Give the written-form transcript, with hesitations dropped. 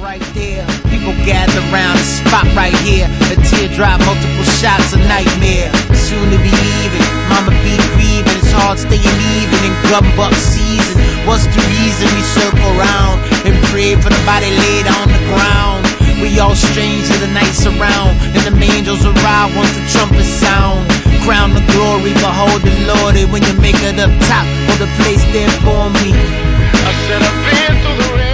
right there. People gather around the spot right here. A teardrop, multiple shots, a nightmare. Soon to be leaving, mama be grieving. It's hard staying even in gumbuck season. What's the reason we circle around and pray for the body laid on the ground? We all strange to the night surround, and the angels arrive once the trumpet sound. Crown the glory, behold the Lord. When you make it up top, hold the place there for me. I said I've been through the rain.